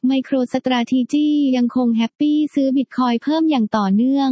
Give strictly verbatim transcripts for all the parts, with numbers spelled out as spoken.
MicroStrategy ยังคงแฮปปี้ซื้อบิตคอยน์เพิ่มอย่างต่อเนื่อง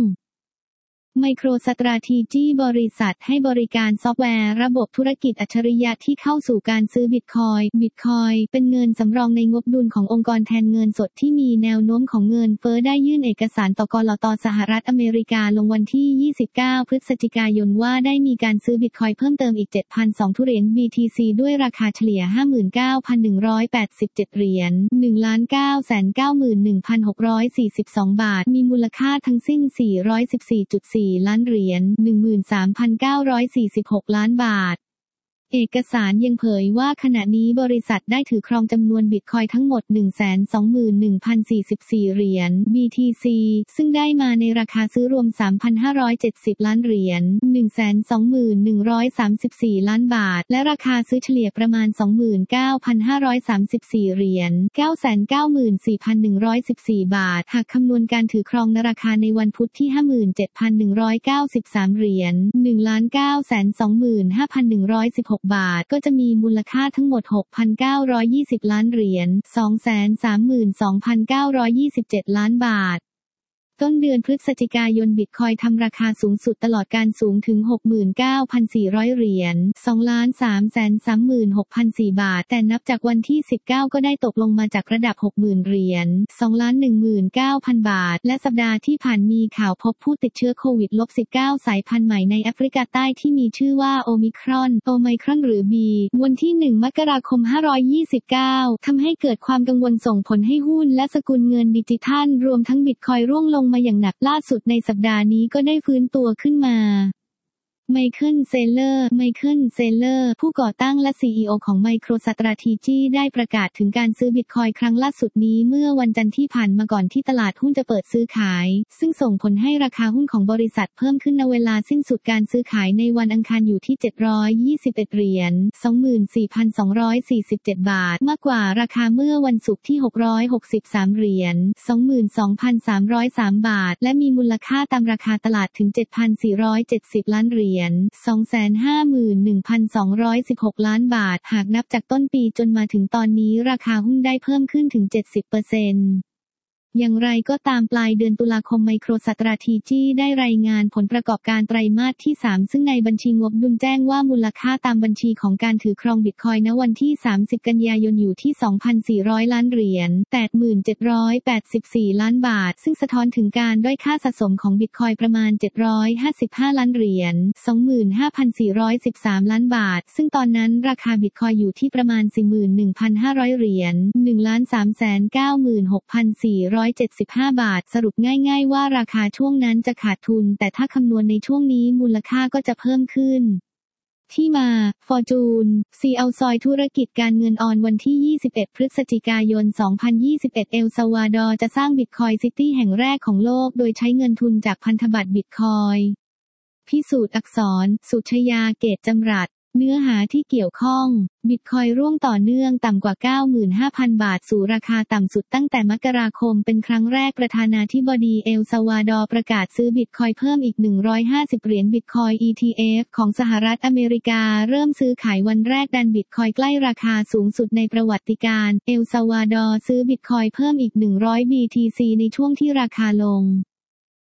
MicroStrategy บริษัทให้บริการซอฟต์แวร์ระบบธุรกิจอัจฉริยะที่เข้าสู่การซื้อบิตคอยน์บิตคอยน์เป็นเงินสำรองในงบดุลขององค์กรแทนเงินสดที่มีแนวโน้มของเงินเฟ้อได้ยื่นเอกสารต่อกลต.สหรัฐอเมริกาลงวันที่ ยี่สิบเก้า พฤศจิกายนว่าได้มีการซื้อบิตคอยน์เพิ่มเติมอีก เจ็ดพันสอง เหรียญ บี ที ซี ด้วยราคาเฉลี่ย ห้าหมื่นเก้าพันหนึ่งร้อยแปดสิบเจ็ด เหรียญ หนึ่งล้านเก้าแสนเก้าหมื่นหนึ่งพันหกร้อยสี่สิบสอง บาทมีมูลค่าทั้งสิ้น สี่ร้อยสิบสี่จุดสี่ ล้านเหรียญ หนึ่งหมื่นสามพันเก้าร้อยสี่สิบหก ล้านบาทเอกสารยังเผยว่าขณะนี้บริษัทได้ถือครองจำนวนบิตคอยน์ทั้งหมด หนึ่งแสนสองหมื่นหนึ่งพันสี่สิบสี่ เหรียญ บี ที ซี ซึ่งได้มาในราคาซื้อรวม สามพันห้าร้อยเจ็ดสิบ ล้านเหรียญ หนึ่งแสนสองหมื่นหนึ่งร้อยสามสิบสี่ ล้านบาทและราคาซื้อเฉลี่ยประมาณ สองหมื่นเก้าพันห้าร้อยสามสิบสี่ เหรียญ เก้าแสนเก้าหมื่นสี่พันหนึ่งร้อยสิบสี่ บาทหากคำนวณการถือครองในราคาในวันพุธที่ ห้าหมื่นเจ็ดพันหนึ่งร้อยเก้าสิบสาม เหรียญ หนึ่งล้านเก้าแสนสองหมื่นห้าพันหนึ่งร้อยสิบหก บาทก็จะมีมูลค่าทั้งหมด หกพันเก้าร้อยยี่สิบ ล้านเหรียญ สองแสนสามหมื่นสองพันเก้าร้อยยี่สิบเจ็ด ล้านบาทต้นเดือนพฤศจิกายนบิตคอยน์ทำราคาสูงสุดตลอดการสูงถึง หกหมื่นเก้าพันสี่ร้อย เหรียญ สองล้านสามแสนสามหมื่นหกพันสี่ บาทแต่นับจากวันที่ สิบเก้า ก็ได้ตกลงมาจากระดับ หกหมื่น เหรียญ สองล้านหนึ่งหมื่นเก้าพัน บาทและสัปดาห์ที่ผ่านมีข่าวพบผู้ติดเชื้อโควิด สิบเก้า สายพันธุ์ใหม่ในแอฟริกาใต้ที่มีชื่อว่าโอมิครอนโอไมครอนหรือ บี วันที่ หนึ่ง มกราคม ห้าร้อยยี่สิบเก้า ทำให้เกิดความกังวลส่งผลให้หุ้นและสกุลเงินดิจิทัลรวมทั้งบิตคอยน์ร่วงลงมาอย่างหนักล่าสุดในสัปดาห์นี้ก็ได้ฟื้นตัวขึ้นมาไมเคิล เซเลอร์ ไมเคิล เซเลอร์ ผู้ก่อตั้งและ ซี อี โอ ของ MicroStrategy ได้ประกาศถึงการซื้อบิตคอยน์ครั้งล่าสุดนี้เมื่อวันจันทร์ที่ผ่านมาก่อนที่ตลาดหุ้นจะเปิดซื้อขายซึ่งส่งผลให้ราคาหุ้นของบริษัทเพิ่มขึ้นในเวลาสิ้นสุดการซื้อขายในวันอังคารอยู่ที่ เจ็ดร้อยยี่สิบเอ็ด เหรียญ สองหมื่นสี่พันสองร้อยสี่สิบเจ็ด บาทมากกว่าราคาเมื่อวันศุกร์ที่ หกร้อยหกสิบสาม เหรียญ สองหมื่นสองพันสามร้อยสาม บาทและมีมูลค่าตามราคาตลาดถึง เจ็ดพันสี่ร้อยเจ็ดสิบ ล้านเหรียญ สองแสนห้าหมื่นหนึ่งพันสองร้อยสิบหก ล้านบาทหากนับจากต้นปีจนมาถึงตอนนี้ราคาหุ้นได้เพิ่มขึ้นถึง เจ็ดสิบเปอร์เซ็นต์ อย่างไรก็ตามปลายเดือนตุลาคม MicroStrategy ได้รายงานผลประกอบการไตรมาสที่ สามซึ่งในบัญชีงบดุลแจ้งว่ามูลค่าตามบัญชีของการถือครองบิตคอยน์ณวันที่ สามสิบ กันยายนอยู่ที่ สองพันสี่ร้อย ล้านเหรียญ แปดหมื่นเจ็ดร้อยแปดสิบสี่ ล้านบาทซึ่งสะท้อนถึงการด้อยค่าสะสมของบิตคอยน์ประมาณ เจ็ดร้อยห้าสิบห้า ล้านเหรียญ สองหมื่นห้าพันสี่ร้อยสิบสาม ล้านบาทซึ่งตอนนั้นราคาบิตคอยน์อยู่ที่ประมาณ สี่หมื่นหนึ่งพันห้าร้อย เหรียญ หนึ่งล้านสามแสนเก้าหมื่นหกพันสี่ร้อยเจ็ดสิบห้า บาทสรุปง่ายๆว่าราคาช่วงนั้นจะขาดทุนแต่ถ้าคำนวณในช่วงนี้มูลค่าก็จะเพิ่มขึ้นที่มา Fortune ซี อี โอ ซอยธุรกิจการเงินออนวันที่ ยี่สิบเอ็ด พฤศจิกายน สองพันยี่สิบเอ็ด เอลซัลวาดอร์จะสร้างบิตคอยน์ซิตี้แห่งแรกของโลกโดยใช้เงินทุนจากพันธบัตรบิตคอยน์พิสูจน์อักษร สุชยา เกตจำรัดเนื้อหาที่เกี่ยวข้องบิตคอยน์ร่วงต่อเนื่องต่ำกว่า เก้าหมื่นห้าพัน บาทสู่ราคาต่ำสุดตั้งแต่มกราคมเป็นครั้งแรกประธานาธิบดีเอลซัลวาดอร์ประกาศซื้อบิตคอยน์เพิ่มอีกหนึ่งร้อยห้าสิบเหรียญบิตคอยน์ อี ที เอฟ ของสหรัฐอเมริกาเริ่มซื้อขายวันแรกดันบิตคอยน์ใกล้ราคาสูงสุดในประวัติการเอลซัลวาดอร์ซื้อบิตคอยน์เพิ่มอีกหนึ่งร้อย บี ที ซี ในช่วงที่ราคาลง